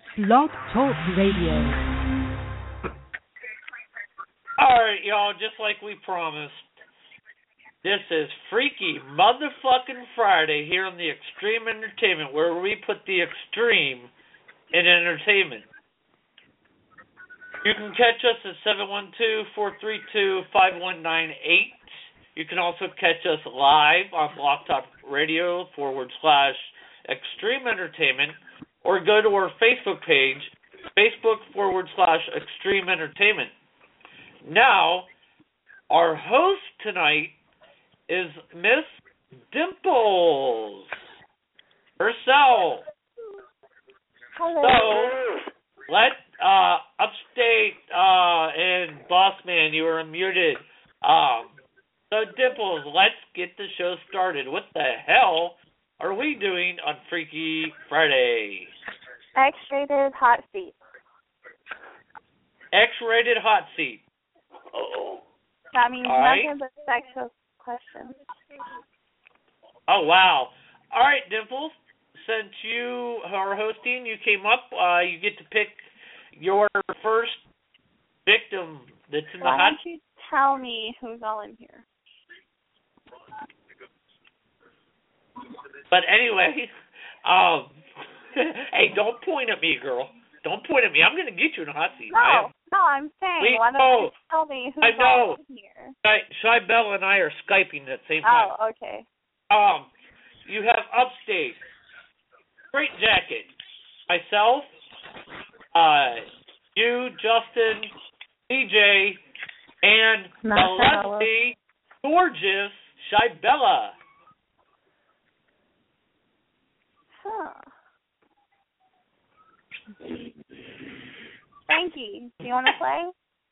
Blog Talk Radio. Alright, y'all, just like we promised, this is Freaky Motherfucking Friday here on the Extreme Entertainment, where we put the extreme in entertainment. You can catch us at 712-432-5198. You can also catch us live on Blog Talk Radio /Extreme Entertainment, or go to our Facebook page, Facebook.com/Extreme Entertainment. Now, our host tonight is Miss Dimples herself. Hello. So, let Upstate and Bossman, you are muted. So, Dimples, let's get the show started. What the hell are we doing on Freaky Friday? X-rated hot seat. X-rated hot seat. Uh-oh. That means nothing but sexual questions. Oh, wow. All right, Dimples, since you are hosting, you came up, you get to pick your first victim that's in the hot seat. Why don't you tell me who's all in here? But anyway, hey, don't point at me, girl. Don't point at me. I'm going to get you in a hot seat. I'm saying, why don't you tell me who's all in here? Shy Bella and I are Skyping at the same time. Oh, okay. You have Upstate, Straight Jacket, myself, you, Justin, DJ, and the lovely, gorgeous Shy Bella. Huh. Frankie, do you want to play?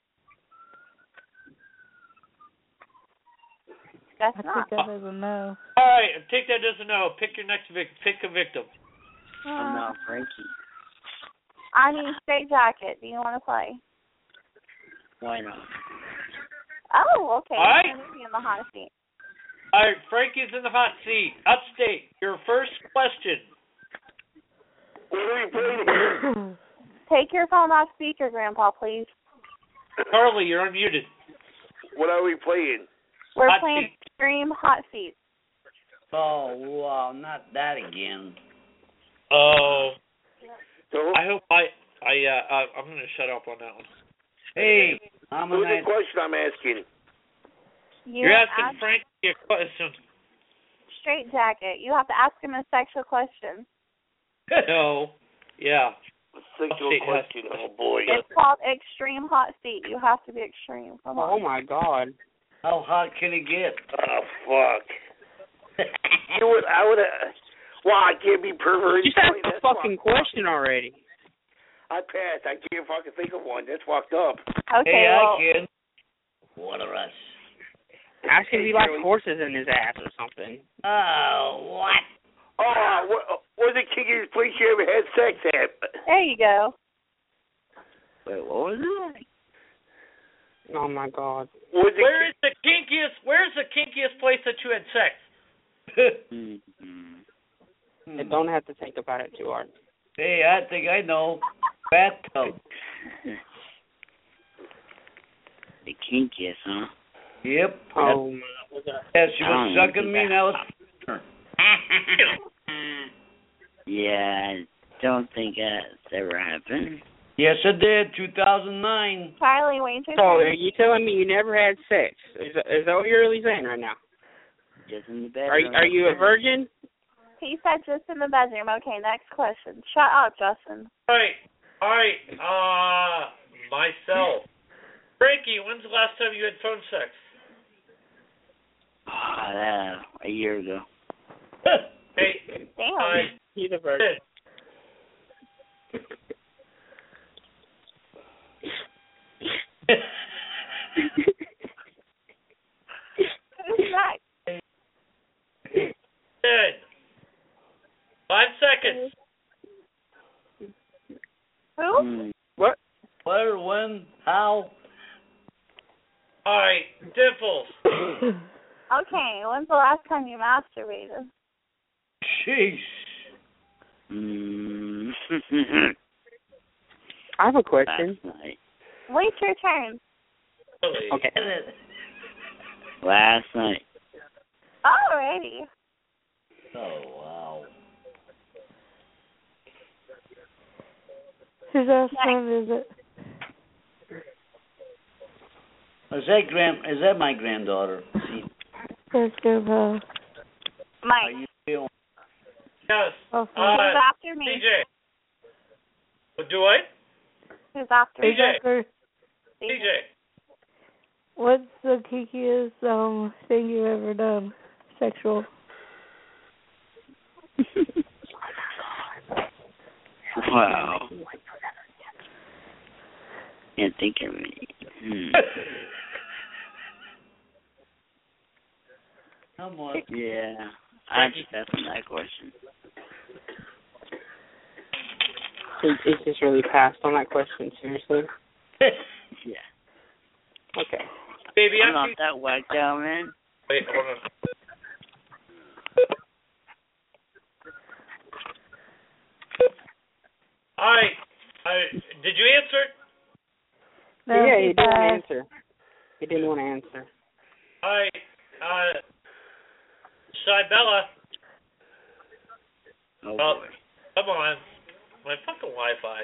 That's I not. think that is a no. All right, take that as a no. Pick your next pick a victim. I'm not Frankie. I mean, Straight Jacket. Do you want to play? Why not? Oh, okay. All right. I'm going to be in the hot seat. All right, Frankie's in the hot seat. Upstate, your first question. What are we playing? Take your phone off speaker, Grandpa, please. Carly, you're unmuted. What are we playing? We're Hot playing seat. Extreme Hot Seat. Oh, wow, not that again. Oh. So, I hope I'm going to shut up on that one. Hey, I'm who's a the nice... question I'm asking? You're asking Frankie a question. Straight Jacket. You have to ask him a sexual question. No. Yeah. Sexual Upstate question. Oh, boy. It's called Extreme Hot Seat. You have to be extreme. Come on. Oh, my God. How hot can it get? Oh, fuck. You know what? I would have... Well, I can't be perverted. Just ask the fucking question already. I passed. I can't fucking think of one. That's fucked up. Okay, Hey, well, I can. What a rush. Ask if he likes horses in his ass or something. Oh, what? Oh, what was the kinkiest place you ever had sex at? there you go. Wait, what was it? Oh, my God. Where's the kinkiest place that you had sex? I don't have to think about it too hard. Hey, I think I know. Bathtub. The kinkiest, huh? Yep. Oh, Yeah, she was sucking me, and I was... Yeah, I don't think that's ever happened. Yes, it did. 2009. Kylie, wait your so turn. are you telling me you never had sex? Is that what you're really saying right now? Just in the bedroom. Are you a virgin? He said just in the bedroom. Okay, next question. Shut up, Justin. All right. Myself. Frankie, when's the last time you had phone sex? A year ago. Hey. Damn. He's a virgin. Who's next? Good. 5 seconds. Who? What? Where, when, how? All right, Dimples. Okay, when's the last time you masturbated? Sheesh. I have a question. Last night. Wait your turn. Really? Okay. Last night. Alrighty. Oh, wow. Whose son is it? Is that my granddaughter? See, That's Grandpa. how Mike. you feel? Yes. Oh, Who's after me? CJ. Do what? Who's after me? Who's after? CJ. What's the kinkiest thing you've ever done? Sexual. Wow. Can't think of any. Come on. Yeah. I just asked him that question. It's just really passed on that question, seriously. Yeah. Okay. Baby, I'm not that whacked out, man. Wait, hold on. All right. Did you answer? No, yeah, he didn't want passed. to answer. He didn't want to answer. All right. Shybella. Oh, Well, boy. come on. My fucking Wi-Fi.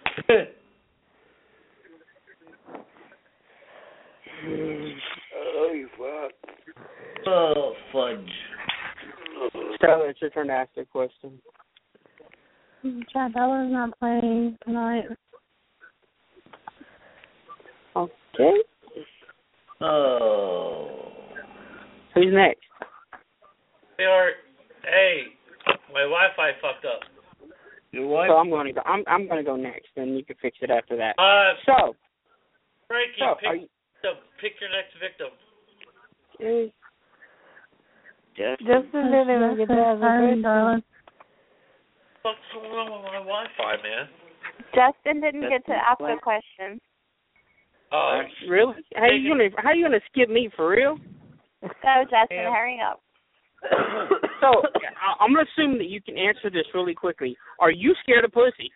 Oh, you fuck. Oh, fudge. Stella, it's your turn to ask a question. Bella's not playing tonight. Okay. Oh. Who's next? Hey, my Wi-Fi fucked up. Your wife? So I'm going to go. I'm going to go next, and you can fix it after that. Frankie, So, pick your next victim. okay. Justin didn't even get to ask a question. What's wrong with my Wi-Fi, man? Justin didn't get to ask a question. Really? How you gonna skip me for real? Go, Justin, hurry up. So I'm gonna assume that you can answer this really quickly. Are you scared of pussy?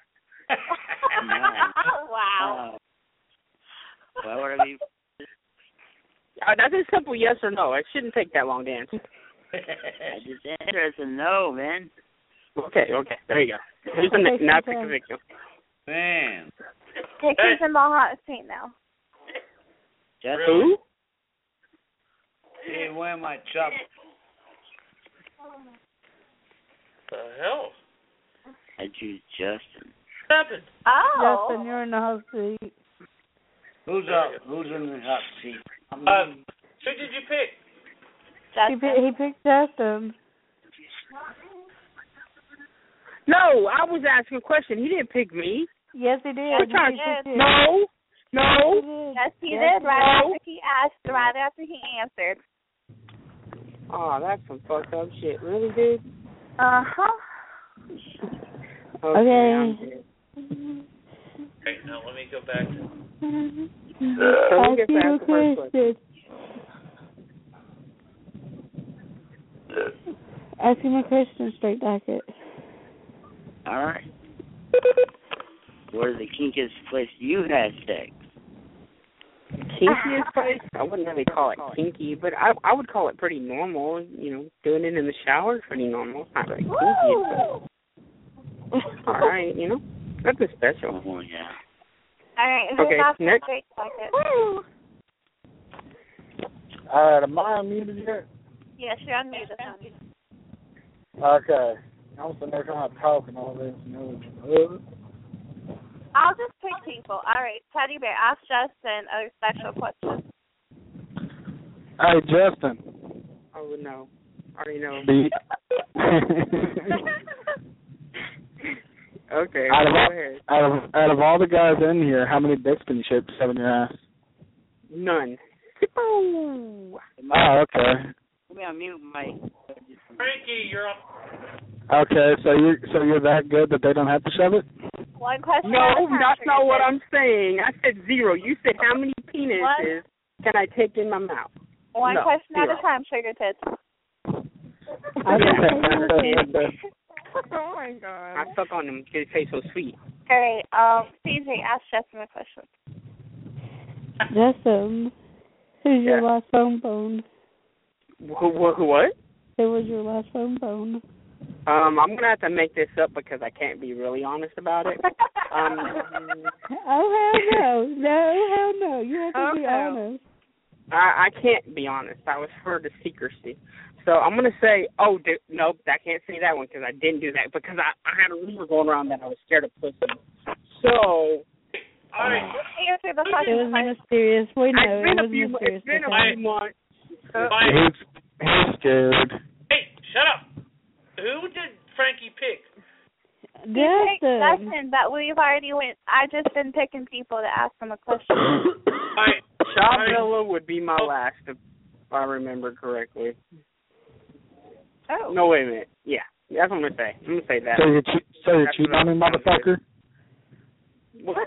Wow. Why would I be? That's a simple yes or no. It shouldn't take that long to answer. I just answered as a no, man. Okay. There you go. Who's the next? Now pick a victim. Man. Dixie's in the hot seat now. Justin? Who? Hey, where am I chopped? The hell? I choose Justin. What happened? Oh. Justin, you're in the hot seat. Who's up? Who's in the hot seat? Who did you pick? Justin. He picked Justin. No, I was asking a question. He didn't pick me. Yes, he did. Yes, he did. No. Yes, he did. Right after he asked, right after he answered. Oh, that's some fucked up shit. Really, dude? Uh-huh. Okay. Okay, now let me go back. We'll get Ask you back a to the first question. Ask him a question, straight jacket. All right. Where's the kinkiest place you had sex? Kinkiest place? I wouldn't really call it kinky, but I would call it pretty normal. You know, doing it in the shower is pretty normal. It's not really kinky, but all right, you know, nothing special. Oh, yeah. All right, who's Okay, after next. straight jacket? All right, am I unmuted yet? Yes, you're unmuted, honey. Okay. I'm sitting there trying to talk and all this. I'll just pick people. All right, Teddy Bear, ask Justin a special question. Hey, Justin. Oh, no. I already know. Okay, go ahead. Out of all the guys in here, how many dicks can you ship in your ass? None. Oh, okay. Let me unmute my. Frankie, you're up. Okay, so you're that good that they don't have to shove it? One question. no, that's not what I'm saying. I said 0. You said how many penises can I take in my mouth? One No, question at 0. a time, sugar tits. Oh my god. I suck on them because it tastes so sweet. Alright, CJ, ask Justin a question. Justin, who's your Yeah. last phone? What? Who was your last phone? I'm gonna have to make this up because I can't be really honest about it. Oh, hell no. No, hell no. You have to be honest. I can't be honest. I was for the secrecy. So I'm going to say, nope, I can't say that one because I didn't do that because I had a rumor going around that I was scared of pussy. So. All right. Answer the It question. was mysterious. We know it was mysterious. It's been a few months. He's scared. Hey, shut up. Who did Frankie pick? Justin. But we've already went. I just been picking people to ask them a question. All right. Shabella would be my last, if I remember correctly. Oh. No, wait a minute. Yeah, that's what I'm going to say. I'm going to say that. So you're cheating on me, motherfucker? What?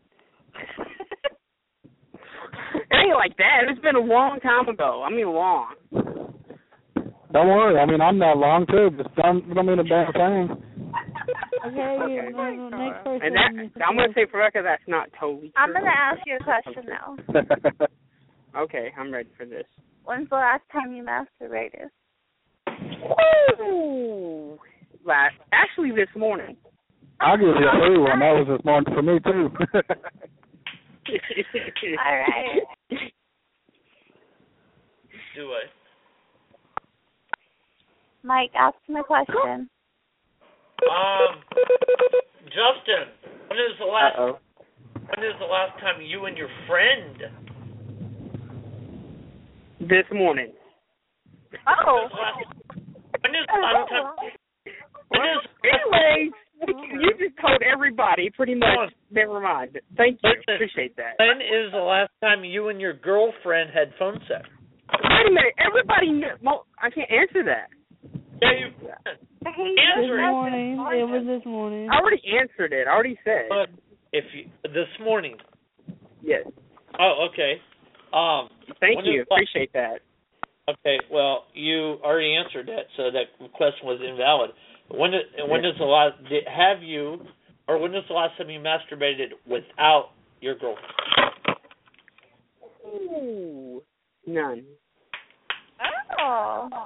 It ain't like that. It's been a long time ago. I mean, long. Don't worry. I mean, I'm not long, too. Just don't mean a damn thing. Okay. Next person. And that, I'm going to say for record that's not totally true. I'm going to ask you a question now. Okay, I'm ready for this. When's the last time you masturbated? Ooh. Actually, this morning. I'll give you a free one. That was this morning for me, too. All right. Do it. Mike, ask me a question. Justin, when is the last time you and your friend? This morning. Oh. When is the last time? Anyways, you just told everybody pretty much. Never mind. Thank you. Listen, appreciate that. When is the last time you and your girlfriend had phone sex? Wait a minute. Everybody knew. Well, I can't answer that. Yeah, you can. Answer This morning. It was this morning. I already answered it. I already said. But if you this morning. Yes. Oh, okay. Thank you. Appreciate that. Okay. Well, you already answered that, so that question was invalid. When is the last? Have you, or when is the last time you masturbated without your girlfriend? Ooh, none. Oh.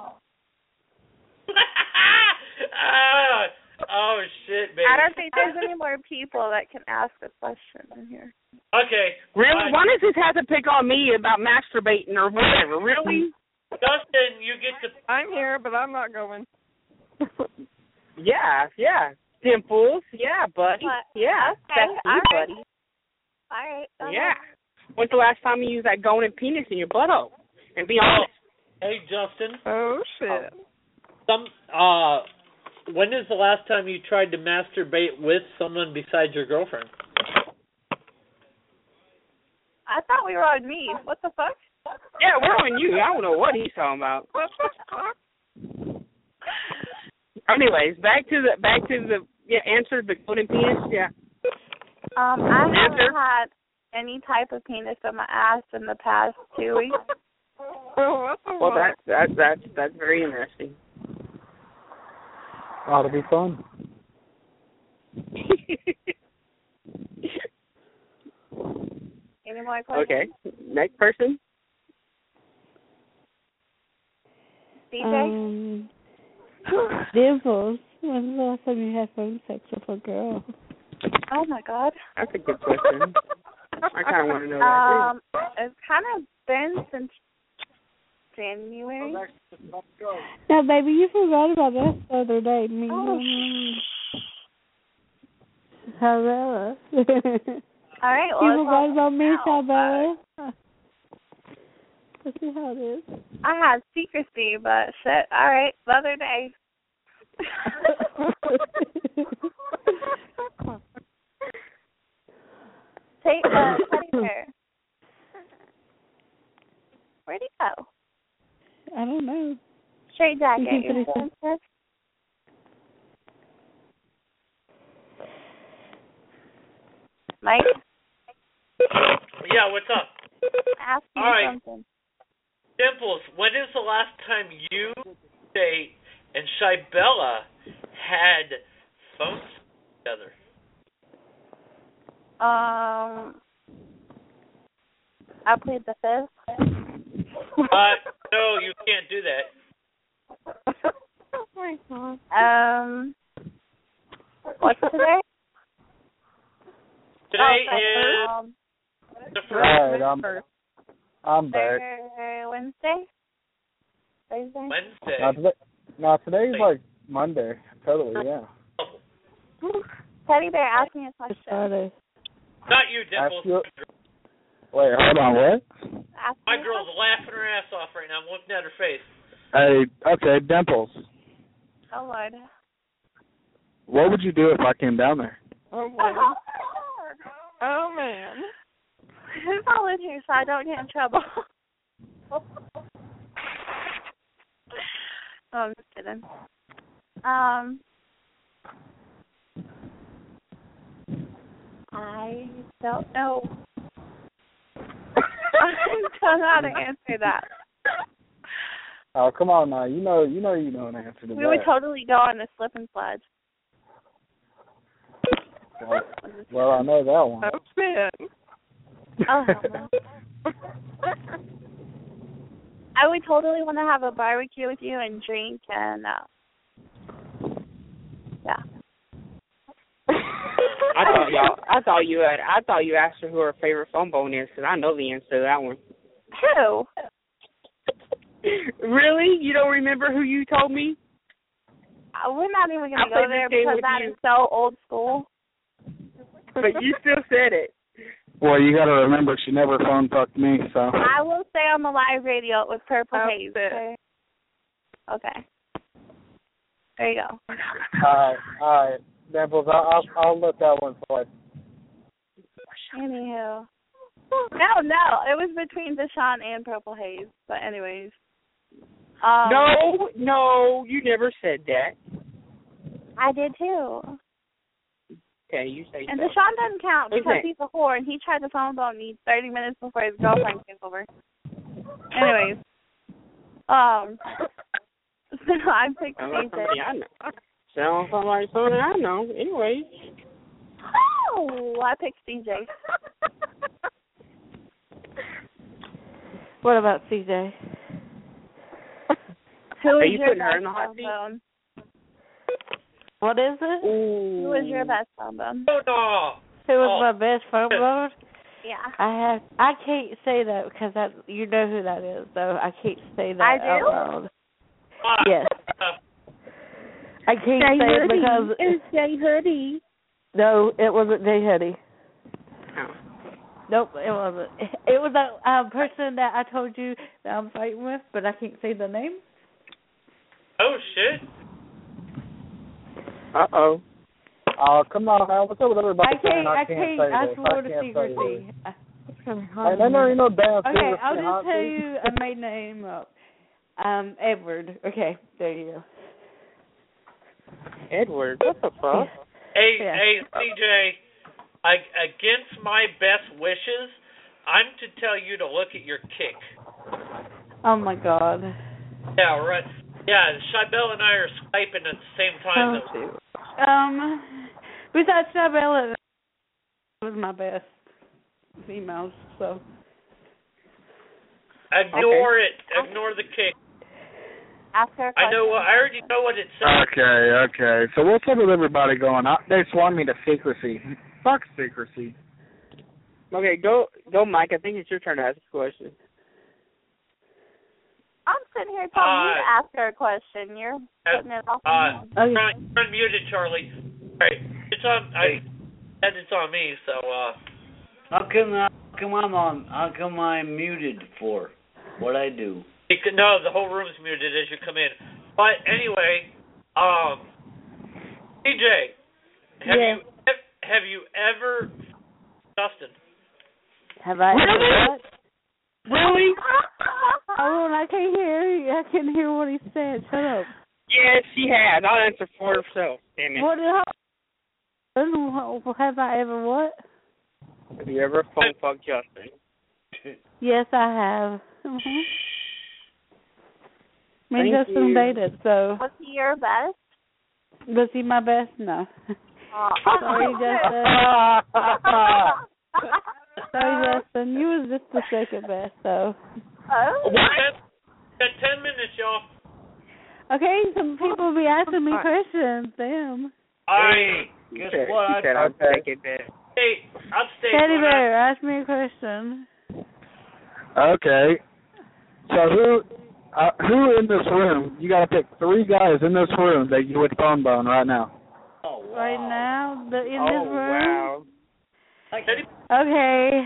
Oh shit, baby. I don't think there's any more people that can ask a question in here. Okay. Really? Why does this have to pick on me about masturbating or whatever? Really? Justin, you get to. I'm here, but I'm not going. Yeah. Dimples. Yeah, buddy. What? Yeah. Okay, That's me, all right. buddy. All right. Yeah. When's the last time you used that golden penis in your butthole? And be honest. Hey, Justin. Oh shit. When is the last time you tried to masturbate with someone besides your girlfriend? I thought we were on me. What the fuck? Yeah, we're on you. I don't know what he's talking about. What the fuck? Anyways, back to the answer the golden penis. Yeah. I haven't had any type of penis in my ass in the past 2 weeks. What the Well, fuck? that's very interesting. Ought to be fun. Any more questions? Okay. Next person. DJ? Dimples. When's the last time you had phone sex with a girl? Oh my God. That's a good question. I kind of want to know that too. It's kind of been since January. No, baby, you forgot about us the other day. Shabella. All right. You forgot about me, Shabella. Let's see how it is. I had secrecy, but shit. All right. The other day. Take teddy bear. Where'd he go? I don't know. Straight jacket. You can put it Mike? Yeah, what's up? Ask me All right. something. Dimples, when is the last time you, Date, and Shybella had phones together? I plead the fifth. No, you can't do that. Oh my God. What's today? Today is the first. Alright, I'm back. Wednesday? Thursday? Wednesday. Today's like Monday. Totally, yeah. Teddy Bear, ask me a question. Friday. Not you, Dimples. Wait, hold on, what? My girl's laughing her ass off right now. I'm looking at her face. Hey, okay, Dimples. Oh, Lord. What would you do if I came down there? Oh, boy. Oh, man. Who's all in here so I don't get in trouble? Oh, I'm just kidding. I don't know. I don't know how to answer that. Oh, come on now. You know an answer to that. We would totally go on the slip and slide. Well, I know that one. Oh, man. Oh, hell no. I would totally want to have a barbecue with you and drink and, yeah. I thought you asked her who her favorite phone bone is, because I know the answer to that one. Who? Really? You don't remember who you told me? We're not even going to I'll go play there this game because with that you. is so old school. But you still said it. Well, you got to remember, she never phone fucked me, so. I will stay on the live radio with Purple Haze. Okay? Okay. There you go. All right. Dimples, I'll let that one slide. Anywho. No, it was between Deshaun and Purple Haze. But anyways. No, you never said that. I did too. Okay, you say and so. Deshaun doesn't count because Okay. he's a whore and he tried to phone bone me 30 minutes before his girlfriend came over. Anyways. So I picked Somebody CJ. I know. Sounds like somebody I know. Anyways. Oh, I picked CJ. What about CJ? Who Are is you your putting her best in the hot phone seat? bone? What is it? Ooh. Who is your best phone bone? Oh, no. Who was my best phone bone? Yeah. I can't say that because you know who that is, so I can't say that I do? out loud. Yes. I can't Jay say it Hoodie. because It's Jay Hoodie. no, it wasn't Jay Hoodie. Oh. Nope, it wasn't. It was a person that I told you that I'm fighting with, but I can't say the name. Oh, shit. Uh-oh. Oh, come on now. What's up with everybody saying I can't say I this? swore I to can't say secrecy. this. Hey, there ain't no damn Okay, secrecy. I'll huh, just tell see? you a maiden name up. Edward. Okay, there you go. Edward, what the fuck? Hey, Yeah. hey, CJ, against my best wishes, I'm to tell you to look at your kick. Oh my God. Yeah, right. Yeah, Shibel and I are Skyping at the same time. Besides Chabella, it was my best females, so. Ignore it. Ignore the kick. Ask her a question. I already know what it says. Okay. So what's up with everybody going? They sworn me to secrecy. Fuck secrecy. Okay, go, Mike. I think it's your turn to ask a question. I'm sitting here telling you to ask her a question. You're putting it off on me. You're unmuted, Charlie. All right. It's on. It's on me. So. How come I'm muted for? What'd I do? No, the whole room's muted as you come in. But anyway, CJ, have you ever, Dustin? Have I ever what? Really? Hold on, I can't hear you. I can't hear what he said. Shut up. Yes, she has. I'll answer for herself. Damn it. Have I ever what? Have you ever phone fucked Justin? Yes, I have. Mm-hmm. Me and Thank Justin you. dated, so. Was he your best? Was he my best? No. Sorry, Justin. Sorry, Justin. You was just the second best, so. We got 10 minutes, y'all. Okay, some people be asking me questions. Damn. All right. Guess what? I said I'll take it back. Hey, upstate. Teddy Bear, ask me a question. Okay. So who in this room? You got to pick 3 guys in this room that you would phone bone right now. Oh, wow. Right now, in this room. Wow. Okay.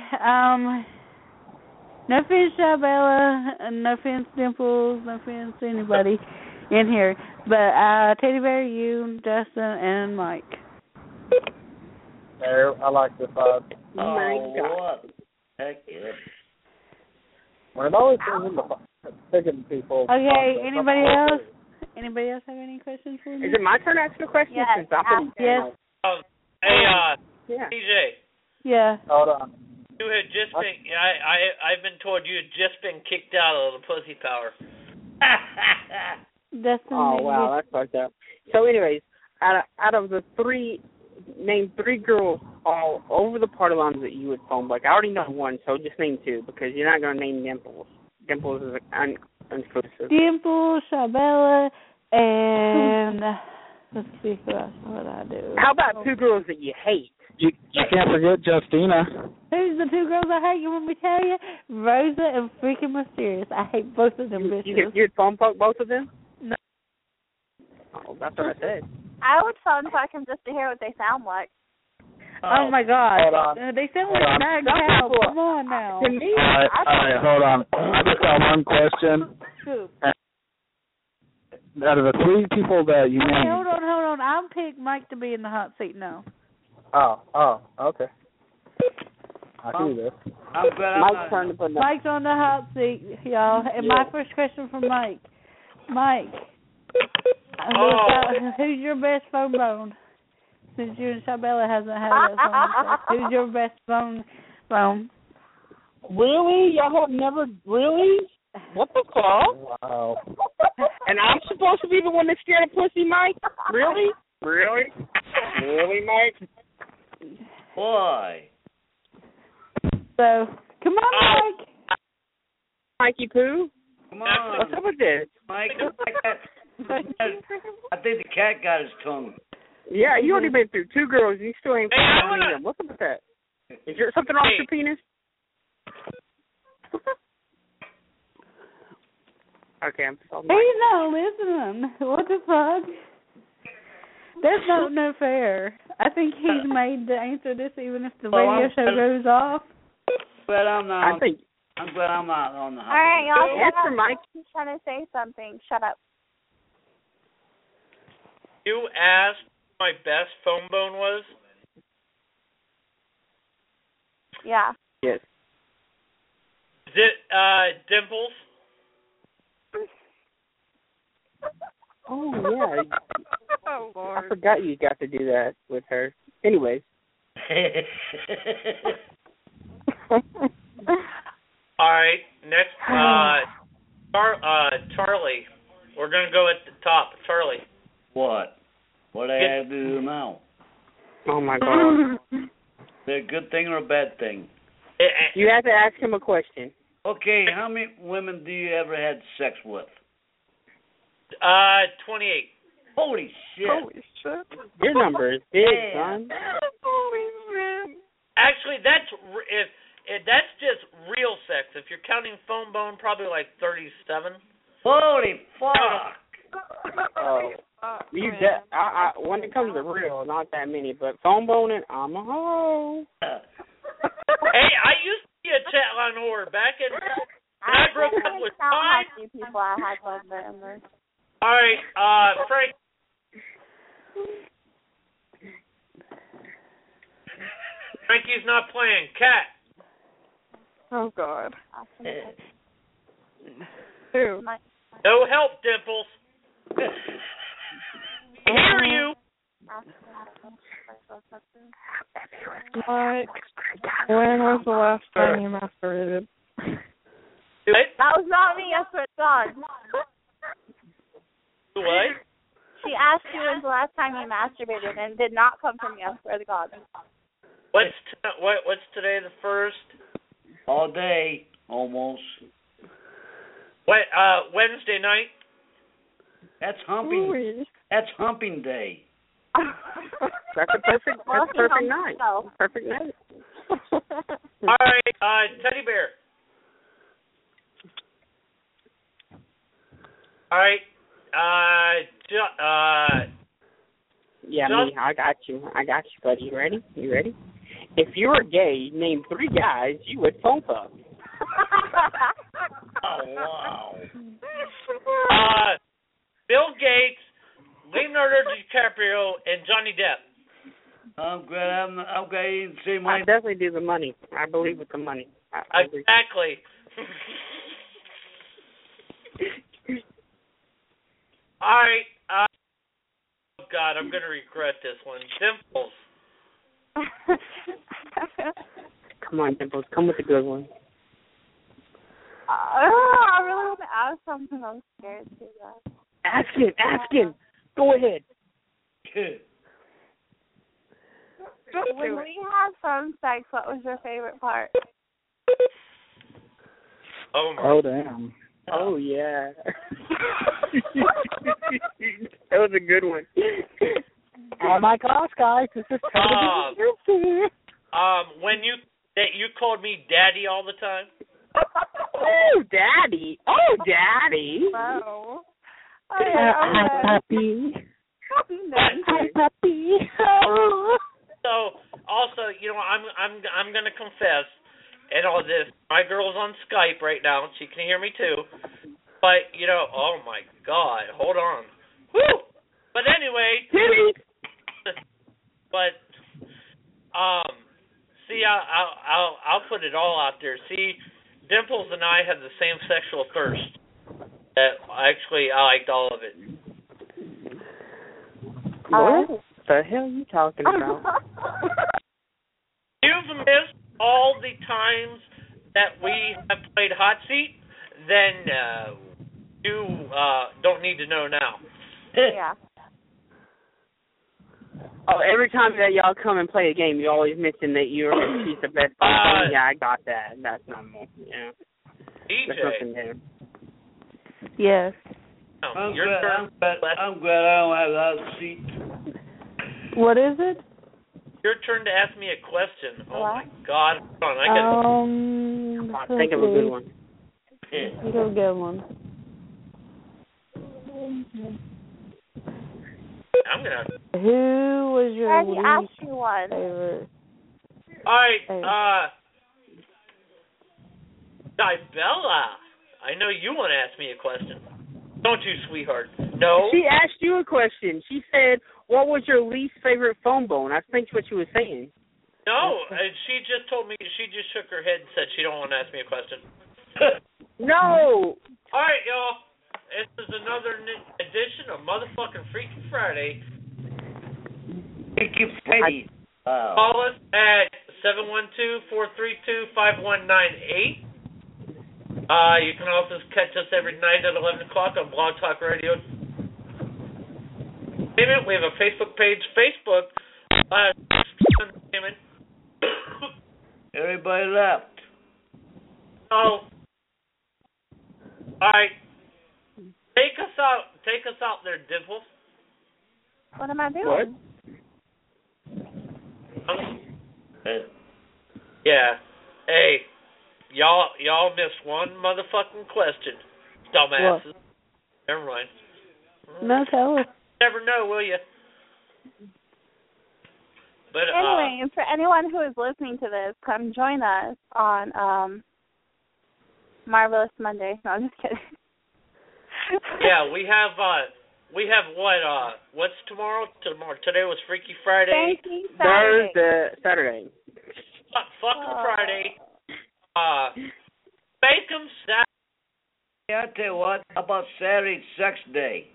No offense, Shabella, no offense, Dimples, no offense to anybody in here, but Teddy Bear, you, Justin, and Mike. There, I like this vibe. Oh, what? Heck yeah. When it always comes into picking people. Okay, anybody else? Anybody else have any questions for me? Is it my turn to ask a question? Yes. Yes. Hey, Yeah. TJ. Yeah. Hold on. You had just been. I've been told you had just been kicked out of the Pussy Power. Oh wow, that's fucked up. So, anyways, out of the 3, name 3 girls all over the party lines that you would phone. Like I already know one, so just name 2 because you're not gonna name Dimples. Dimples is inclusive. Dimples, Shabella, and let's see who else would I do. How about 2 girls that you hate? You can't forget Justina. Who's the 2 girls I hate? You want me to tell you? Rosa and freaking Mysterious. I hate both of them bitches. You'd phone poke both of them? No. Oh, that's what I said. I would phone fuck him just to hear what they sound like. Oh my God. Hold on. They sound like Hold on. Mad Cow. Come on now. To me, All right, hold on. I just got one question. Who? Out of the 3 people that you Okay, named. hold on. I'll pick Mike to be in the hot seat now. Oh, okay. I see this. I'm glad Mike's turn to put the... Mike's on the hot seat, y'all. And my first question for Mike. Mike, who's your best phone bone? Since you and Shabella hasn't had a phone, who's your best phone? Really? Y'all have never... Really? What the fuck? Wow. And I'm supposed to be the one that's scared of pussy, Mike? Really? Really? Really, Mike? Boy. So, come on, Mike. Mikey Poo? Come on. What's up with this? Mike, I think the cat got his tongue. Yeah, you already been through 2 girls. You still ain't Hey, I fucking them. What's up with that? Is there something wrong with your penis? Okay, I'm sorry. He's not listening. What the fuck? That's not no fair. I think he's made to answer this even if the radio show goes off. But I'm not. I'm glad I'm not on the hot. All right, y'all. Answer, Shut up. Mike. He's trying to say something. Shut up. You asked my best phone bone was? Yeah. Yes. Is it Dimples? Oh, yeah. Oh, Lord. I forgot you got to do that with her. Anyways. All right, next, Charlie. We're going to go at the top. Charlie. What? What do I have to do now? Oh, my God. Is it a good thing or a bad thing? You have to ask him a question. Okay, how many women do you ever had sex with? 28. Holy shit. Holy shit. Your number is big, son. Holy shit. Actually, that's that's just real sex. If you're counting phone bone, probably like 37. Holy fuck. You when it comes to real, not that many, but phone boning, I'm a hoe. Hey, I used to be a chat line whore back in. I broke up with how five. few people I had love them. All right, Frank. Frankie's not playing. Cat. Oh, God. Who? No help, Dimples. I hear you. Mike, when was the last time you masturbated? That was not me, I swear to God. What? She asked you when's the last time you masturbated and did not come from me, I swear to God. What's today? The 1st. All day, almost. What? Wednesday night. That's humping. Ooh. That's humping day. That's a perfect. That's perfect night. Perfect night. All right, Teddy Bear. All right. Yeah, me. I got you, buddy. You ready? If you were gay, name 3 guys you would phone fuck. Oh wow. Bill Gates, Leonardo DiCaprio, and Johnny Depp. I'm glad I didn't say my. I definitely do the money. I believe with the money. Exactly. All right. Oh God, I'm gonna regret this one. Dimples. Come on, Dimples. Come with a good one. I really want to ask something. I'm scared to do that. Ask him. Go ahead. When we had phone sex, what was your favorite part? Oh damn. Oh yeah. That was a good one. Oh my gosh, guys, this is when you called me daddy all the time. Oh, daddy. Wow. Hi, puppy. Hi, puppy. So also, I'm gonna confess, and all this. My girl's on Skype right now. She can hear me too. But oh my God, hold on. Woo! But anyway. But see, I'll put it all out there. See, Dimples and I have the same sexual thirst. Actually, I liked all of it. What the hell are you talking about? You've missed all the times that we have played Hot Seat, then you don't need to know now. Yeah. Oh, every time that y'all come and play a game, you always mention that she's the best player. Yeah, I got that. That's normal. Yeah. DJ. There's nothing there. Yes. I'm glad I don't have that seat. What is it? Your turn to ask me a question. Oh my God! Hold on, I got. Think of a good one. Think of a good one. I'm gonna. Who was your least favorite? All right, Dibella. I know you want to ask me a question. Don't you, sweetheart? No. She asked you a question. She said, "What was your least favorite phone bone?" I think what she was saying. No, she just told me. She just shook her head and said she don't want to ask me a question. No. All right, y'all. This is another edition of motherfucking Freaky Friday. Freaky Friday. Call us at 712-432-5198. You can also catch us every night at 11 o'clock on Blog Talk Radio. We have a Facebook page, Facebook. Everybody left. Oh. All right. Take us out there, Dimples. What am I doing? Yeah. Hey, y'all missed one motherfucking question, dumbasses. What? Never mind. No, tell us. Never know, will you? But anyway, for anyone who is listening to this, come join us on Marvelous Monday. No, I'm just kidding. Yeah, we have what's tomorrow? Today was Freaky Friday. Freaky Saturday. Thursday, Saturday. Fucking Friday. Bacon Saturday. Yeah, I tell you what, how about Saturday Sex Day?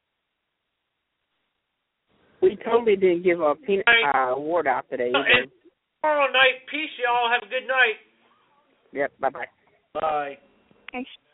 We totally didn't give a peanut award out today either. And tomorrow night, peace, y'all. Have a good night. Yep, bye-bye. Bye. Thanks.